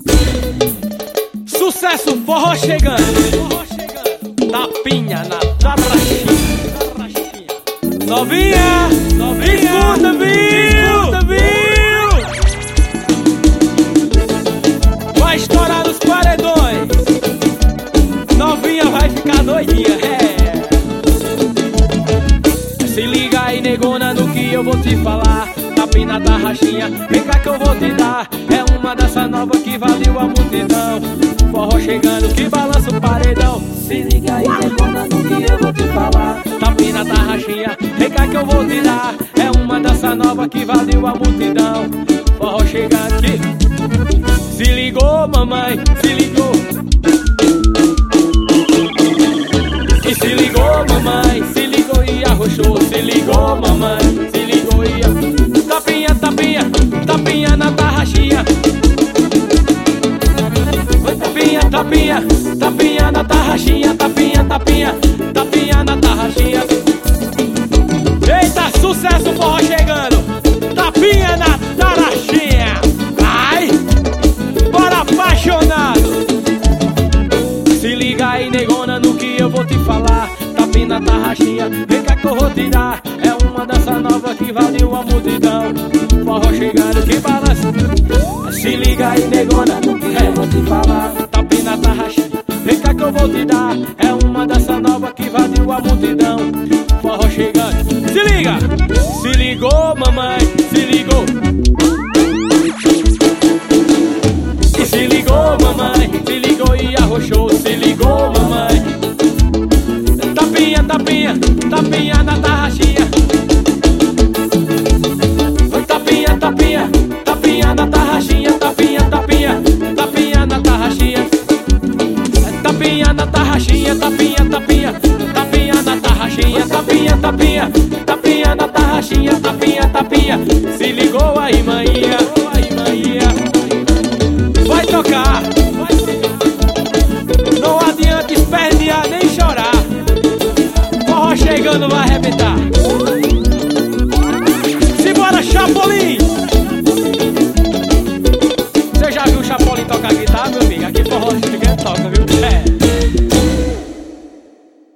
Sucesso, forró chegando. Tapinha na tarraxinha. Novinha, escuta, viu? Vai estourar os paredões. Novinha vai ficar doidinha, Se liga aí, negona, no que eu vou te falar. Tapinha na tarraxinha, vem cá que eu vou te dar. É uma dança nova que valeu a multidão. Forró chegando que balança o paredão. Se liga aí, negona, no que eu vou te falar. Tapinha na tarraxinha, vem cá que eu vou te dar. É uma dança nova que valeu a multidão. Forró chegando aqui. Se ligou, mamãe, se ligou. E se ligou, mamãe, se ligou e arrochou. Se ligou, mamãe, se ligou e arrochou. Tapinha, tapinha, tapinha na tarraxinha. Tapinha, tapinha na tarraxinha. Tapinha, tapinha, tapinha na tarraxinha. Eita, sucesso, forró chegando. Tapinha na tarraxinha. Ai, bora apaixonado. Se liga aí, negona, no que eu vou te falar. Tapinha na tarraxinha, vem cá que eu vou te dar. É uma dança nova que valeu a multidão. Forró chegando que balança. Se liga aí, negona, no que eu vou te falar. Tapinha na tarraxinha, vem cá que eu vou te dar. É uma dança nova que valeu a multidão. Forró chegando, se liga. Se ligou, mamãe, se ligou. E se ligou, mamãe, se ligou e arrochou. Se ligou, mamãe. Tapinha, tapinha, tapinha na tarraxinha. Tapinha, tapinha, tapinha na tarraxinha. Tapinha, tapinha, tapinha na tarraxinha. Tapinha na tarraxinha, tapinha, tapinha, tapinha na tarraxinha. Tapinha, tapinha, tapinha na tarraxinha. Tapinha, tapinha, se ligou aí, maninha. Vai tocar, não adianta espernear nem chorar. Forró chegando vai arrebentar. Simbora, Chapolin!